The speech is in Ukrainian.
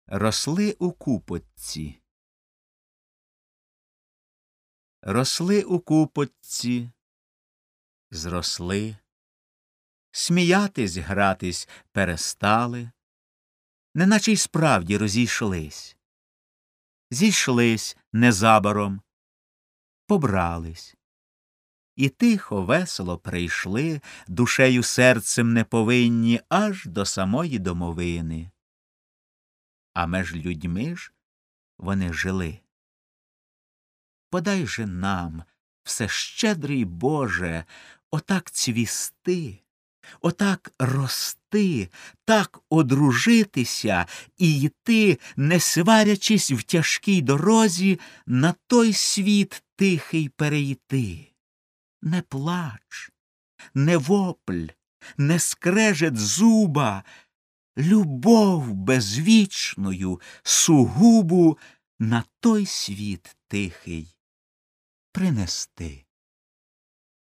Росли у купотці. Росли у купотці, зросли, сміятись, гратись перестали, неначе й справді розійшлись. Зійшлись незабаром, побрались. І тихо, весело прийшли, душею серцем неповинні, аж до самої домовини. А меж людьми ж вони жили. Подай же нам, всещедрий Боже, отак цвісти, отак рости, так одружитися і йти, не сварячись в тяжкій дорозі, на той світ тихий перейти. Не плач, не вопль, не скрежет зуба, любов безвічною, сугубу на той світ тихий принести.